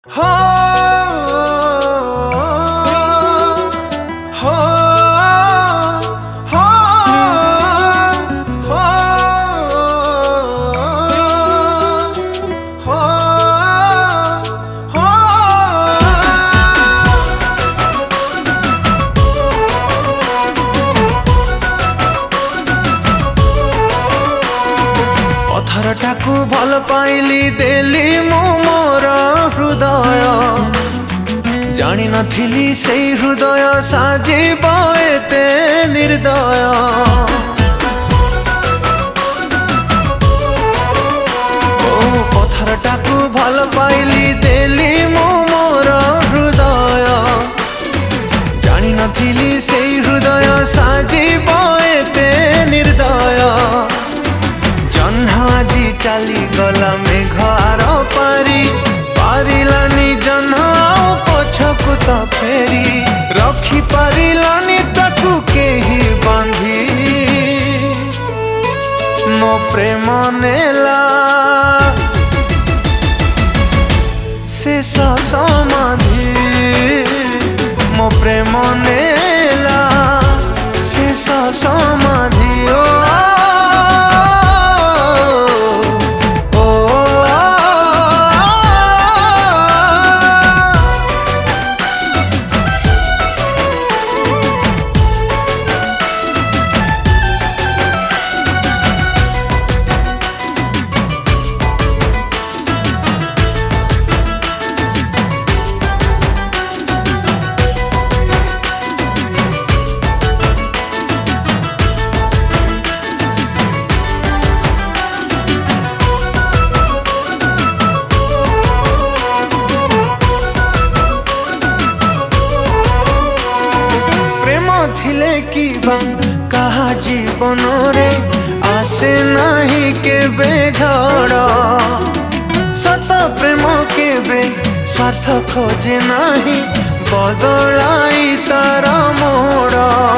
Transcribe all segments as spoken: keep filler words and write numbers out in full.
हो हो हो हो हो पथरटाकू भल पाइली देली मु मोर हृदय जानी नथिली सेई हृदय साजिब एते निर्दय ओ पथरटाकू भल पाइली देली मु मोर हृदय जानी नथिली सेई हृदय साजिब एते निर्दय जन्हाजी चली गला मेघार पारी पारिलानी जन्हा पछकु तो फेरी रखी पारिलानी ताकू केही बांधी मो प्रेम नेला शेष समाधि मो प्रेम नेला शेष समाधि ओ कि कहा जीवन रे आसे नहीं के बेझड़ सत प्रेम केबे स्वार्थ खोजे नहीं बदलाई तार मोड़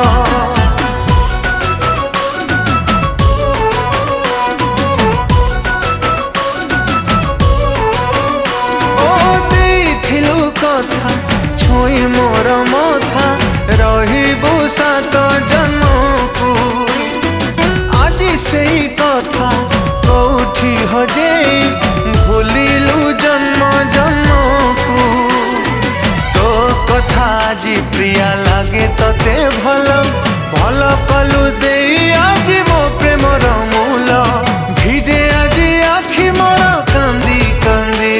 ओ देथिलु कथा छुई मोर मथा रहिबु सात जन्म को आज से कथा कौठी हजे भूलिलु जन्म जन्म को तो कथा आज प्रिया लागे तते भल भल कलु दे आज मो प्रेमर मूल भिजे आज आखि मोर कांदी कांदी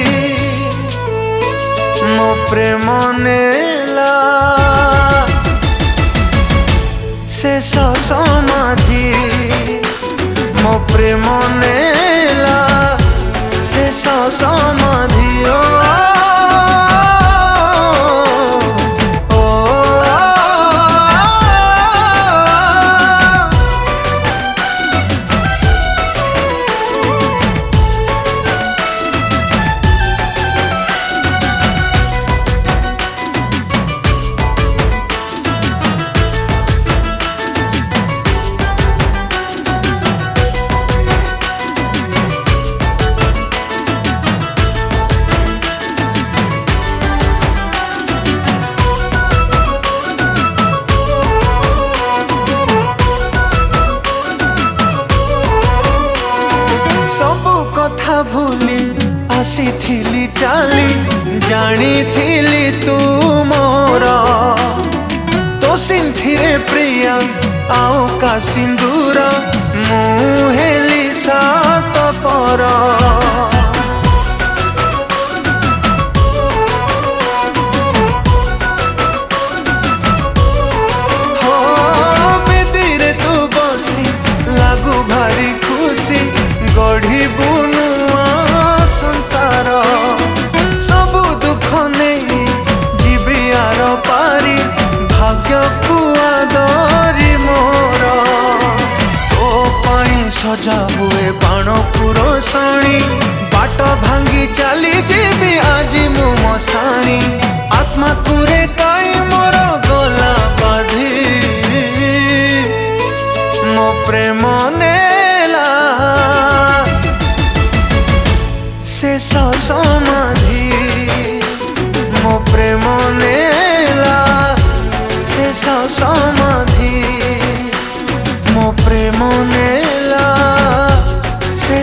मो प्रेम नेला शेष समाधि मो प्रेम नेला शेष समाधि ओ सबु कथा भूली आसी थिली चाली जानी थिली तू मोर तो सिंथिरे प्रिया आओ का सिंदूर मुहेली सात पर हो बेदीरे तू बसी लागू भारी खुशी गढ़ी बुनुआ संसार सबु दुख नहीं जीवियार पारी भाग्य कुआदरी मोर तो पाई सजा हुए बाण पुर साणी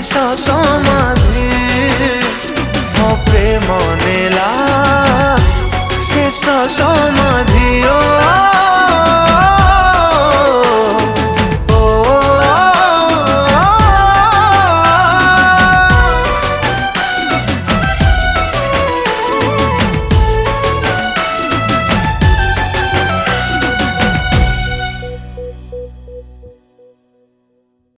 शेष समाधि हो प्रेम नेला शेष समाधि ओ